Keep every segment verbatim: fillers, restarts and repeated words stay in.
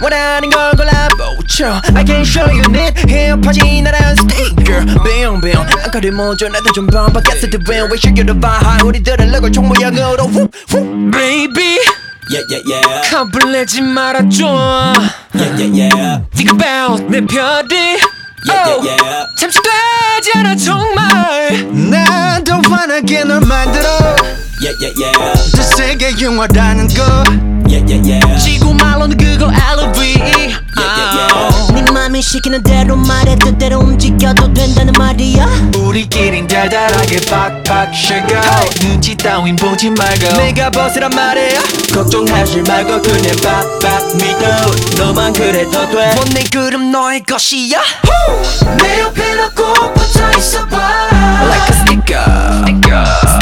원하는 걸 골라보죠. I can show you need 힙하지 나란 스티커 Bing bing 안거리 모조 나도 좀 반박했을 때 when we should get a vibe 우리들은 럭을 총 모양으로 whoop whoop Baby Yeah yeah yeah 겁을내지 말아줘 Yeah yeah yeah Think about 내 별이 Yeah yeah yeah 잠시 되지 않아 정말 난 더 환하게 널 만들어 Yeah yeah yeah 더 세게 영화라는 거 Yeah yeah yeah 지구 말로는 그걸 엘브이 Yeah yeah yeah 네 맘이 시키는 대로 말해 뜻대로 움직여도 된다는 말이야. 우리끼린 달달하게 팍팍 쉐고 눈치 따윈 보지 말고 내가 벗으란 말이야 걱정하지 말고 그냥 팍팍 믿어 너만 그래도 돼 내 그름 너의 것이야 내 옆에 너 꼭 붙어 있어봐. Like a sticker Sticker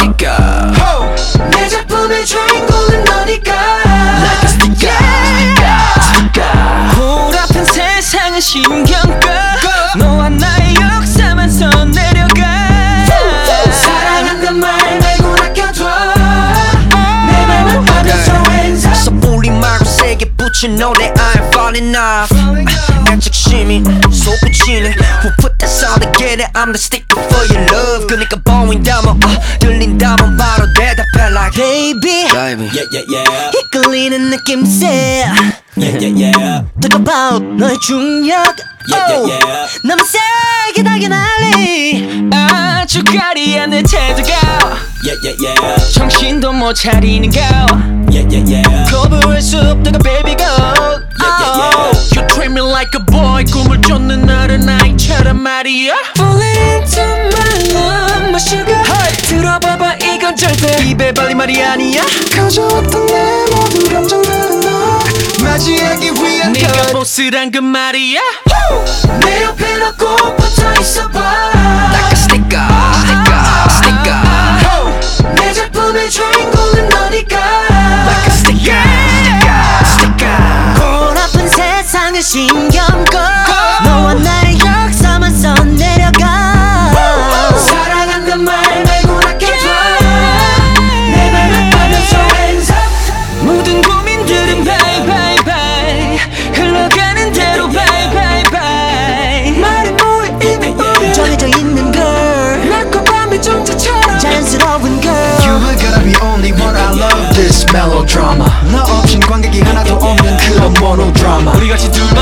Sticker 내 작품의 주인공은 너니까. Like a sticker Sticker 골아픈 세상은 신경 꺼 너와 나의 역사만 선 내려가 사랑한단 말 말고 아껴둬. 내 맘을 받아서 hands up. 섣불리 말고 세게 붙인 노래 I'm falling off 애착심이 솟구치네 Who put that sound together I'm the sticker for your love 그니까 보인다면 uh, 들린다면 바로 대답해 like Baby Baby Yeah yeah yeah 이끌리는 느낌새. Yeah yeah yeah Talk about 너의 중력. Yeah yeah yeah 너무 세게 달게 날리. 아주 가리한 내 태도가 Yeah yeah yeah 정신도 못 차리는 거 Yeah yeah yeah 거부할 수 없다가 baby go Yeah yeah yeah You treat me like a boy 꿈을 쫓는 어른아이처럼 말이야 Falling into my love my sugar hey. 들어봐봐 이건 절대 입에 발린 말이 아니야 가져왔던 내 모든 감정들은 너 맞이하기 위한 것 네가 보스란 그 말이야 내 옆에 너 꼭 붙어 있어봐. Like a sticker Sticker Sticker 내 작품의 주인공은 너니까. Like a sticker Sticker Sticker 골아픈 세상을 신경 꺼. 너와 나의 역사만 선 내려가. 사랑한단 말 말고 아껴줘. 내 맘을 받아서 hands up. 모든 고민들은 bye bye bye 흘러가는 대로 bye bye bye 말이 뭐해 이미 우리 정해져 있는 girl. 낮과 밤의 정자처럼 자연스러운 girl. You are gonna be only one I love this melodrama 너 없인 관객이 하나도 없는 그런 monodrama 우리 같이 둘